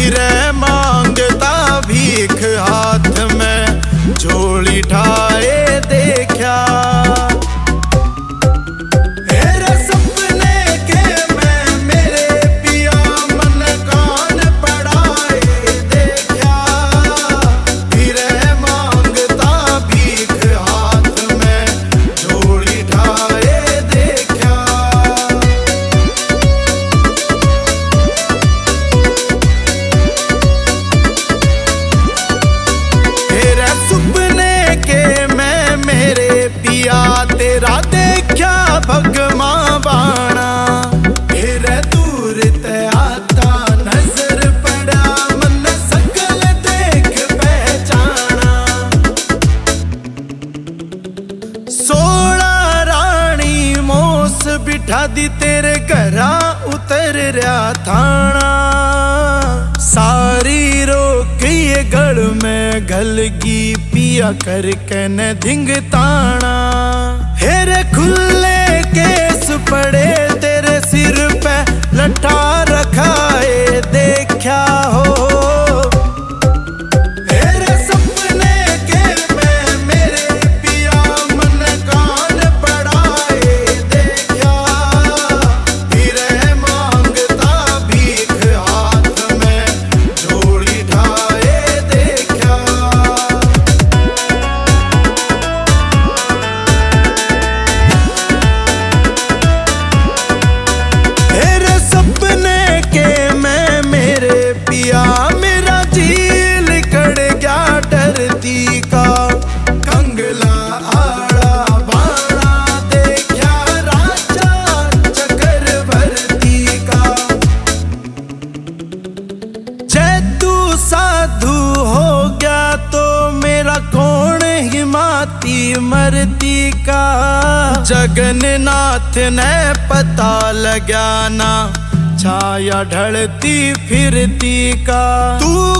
फिरे मांगता भीख हाथ में झोली ठाए देखा। तेरा देखा भगमा बाणा फिर दूर ते आता नजर पड़ा मन सकल देख पहचाना। 16 रानी मोस बिठा दी तेरे घरा उतर रहा थाना। सारी रोक ये गढ़ में घलगी पिया करके न धिंगताना। हेरे खुले केस पड़े तेरे सिर पे लठा रखाए देखा हो। हेरे सपने के में मेरे पिया मन कान पड़ाए देखा। फिरे मांगता भीख हाथ में झोली ठाए देखा। मेरा जील कड़ गया डरती का कंगला आड़ा बाड़ा देखा राजा चक्रवर्ती का। जैतू साधु हो गया तो मेरा कौन हिमाती मरती का। जगन्नाथ ने पता लगा ना छाया ढलती फिरती का। तू